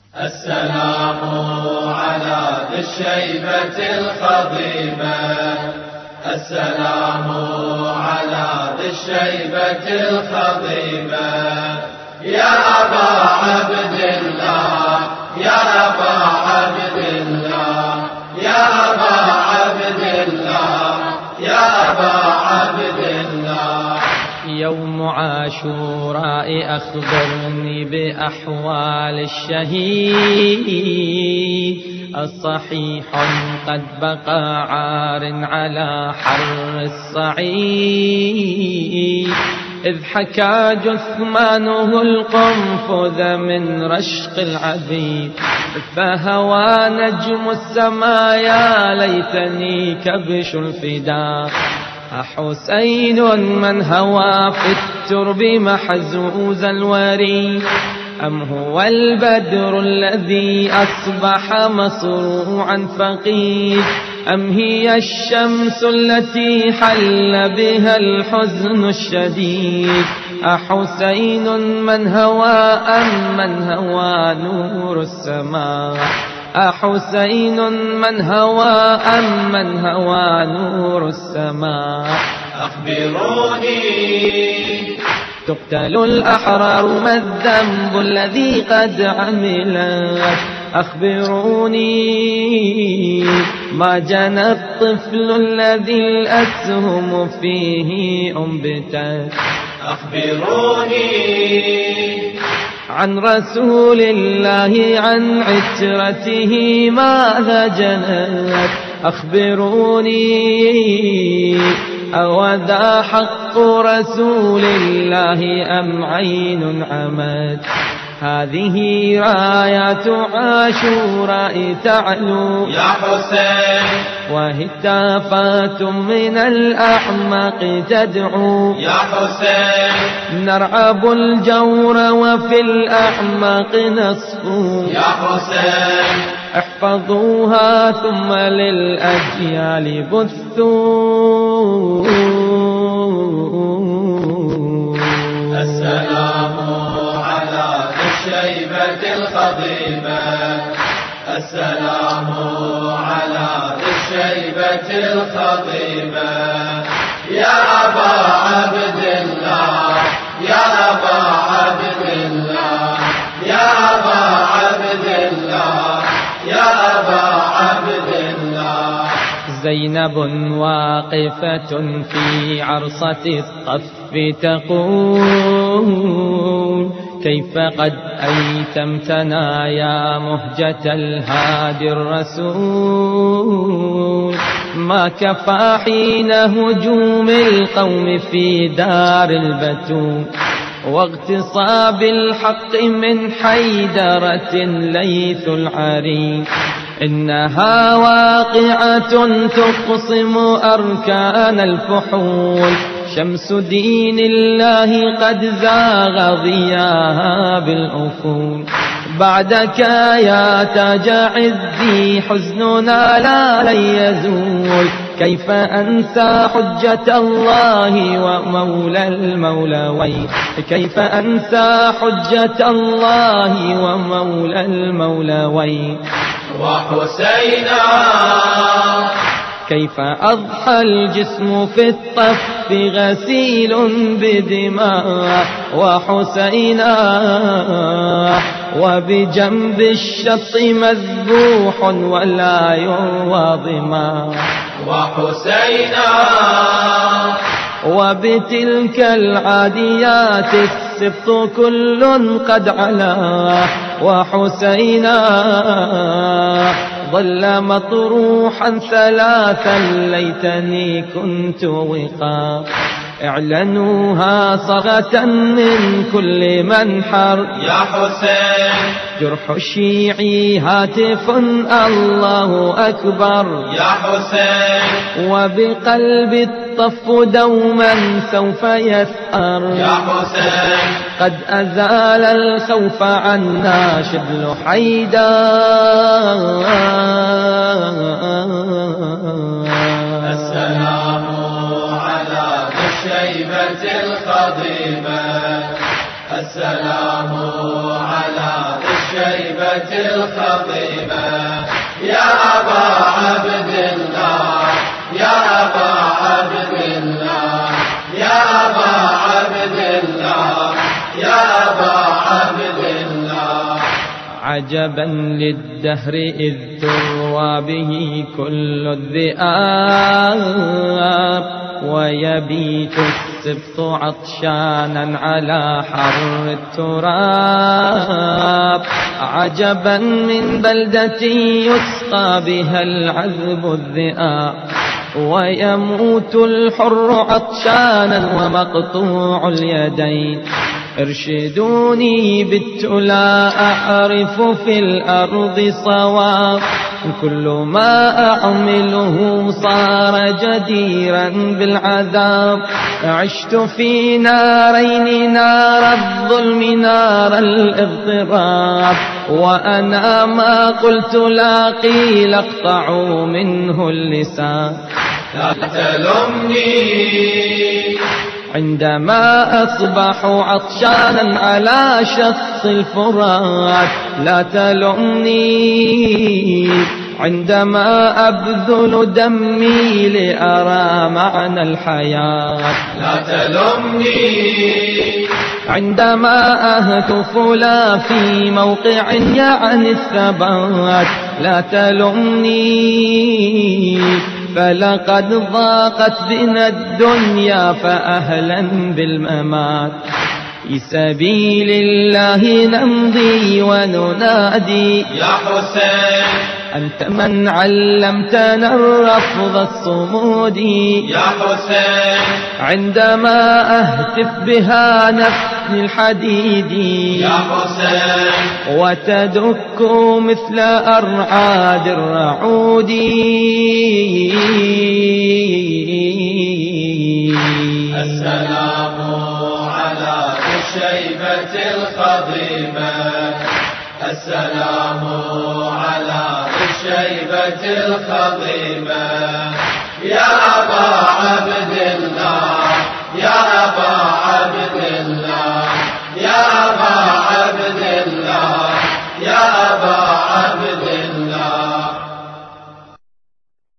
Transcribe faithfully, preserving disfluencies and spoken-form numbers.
السلام على ذي الشيبة الخضيبة، السلام على ذي الشيبة الخضيبة، يا أبا عبد الله يا أبا عبد الله يا أبا عبد الله يا أبا عبد الله. يوم عاشوراء أخبرني بأحوال الشهيد، الصحيح قد بقى عار على حر الصعيد، إذ حكى جثمانه القنفذ من رشق العبيد، فهوى نجم السماء يا ليتني كبش الفداء، أحسين من هوى في الترب محزوز الوري، أم هو البدر الذي أصبح مصروعا فقيد، أم هي الشمس التي حل بها الحزن الشديد، أحسين من هوى أم من هوى نور السماء، أحسين من هوى أم من هوى نور السماء. أخبروني تقتل الأحرار ما الذنب الذي قد عملت، أخبروني ما جنى الطفل الذي الأسهم فيه أنبتت، أخبروني عن رسول الله عن عترته ماذا جنت، أخبروني أوذا حق رسول الله أم عين عمت، هذه رايات عاشوراء تعلو يا حسين، وهتافات من الأعماق تدعو يا حسين، نرعب الجور وفي الأعماق نصفو يا حسين، احفظوها ثم للأجيال بثوا. السلام على ذي الشيبة الخضيبة، السلام على ذي الشيبة الخضيبة، يا أبا عبد الله يا أبا عبد الله يا أبا عبد الله يا أبا عبد الله. زينب واقفة في عرصة الطف تقول كيف قد أيتمتنا يا مهجة الهادي الرسول، ما كفى حين هجوم القوم في دار البتول، واغتصاب الحق من حيدرة ليث العرين، إنها واقعة تقصم أركان الفحول، شمس دين الله قد زاغ ضياها بالأفول، بعدك يا تاج عزي حزننا لا لن يزول، كيف أنسى حجة الله ومولى المولوين، كيف أنسى حجة الله ومولى المولوين. وحسينا كيف أضحى الجسم في الطف غسيل بدماء، وحسينا وبجنب الشط مذبوح ولا يروى ظما، وحسينا وبتلك العاديات السبط كل قد علا، وحسينا ظل مطروحا ثلاثا ليتني كنت وقا، اعلنوها صغة من كل منحر، يا حسين جرح الشيعي هاتف الله أكبر، يا حسين وبقلب الطف دوما سوف يثأر، يا حسين قد أزال الخوف عنا شبل حيدر. السلام على ذي الشيبة الخضيبة، السلام على ذي الشيبة الخضيبة يا أبا عبد الله يا أبا عبد الله يا أبا عبد الله يا أبا عبد الله. عجبا للدهر إذ تروى به كل الذئاب ويبيت السبط عطشانا على حر التراب. عجبا من بلدة يسقى بها العذب الذئاب ويموت الحر عطشانا ومقطوع اليدين. ارشدوني بت لا أعرف في الأرض صواب كل ما أعمله صار جديرا بالعذاب. عشت في نارين نار الظلم نار الاضطراب وأنا ما قلت لا قيل اقطعوا منه اللسان. لا تلمني عندما أصبح عطشانا على شخص الفرات لا تلمني عندما أبذل دمي لأرى معنى الحياة. لا تلمني عندما أهتف لا في موقع يعني الثبات لا تلمني فلقد ضاقت بنا الدنيا فأهلا بالممات. في سبيل الله نمضي وننادي يا حسين أنت من علمتنا الرفض الصمود. يا حسين عندما أهتف بها نفسي الحديد يا حسين وتدك مثل أرعاد الرعود. السلام على الشيبة الخضيبة السلام على الشيبة الخضيبة يا أبا عبد الله يا أبا عبد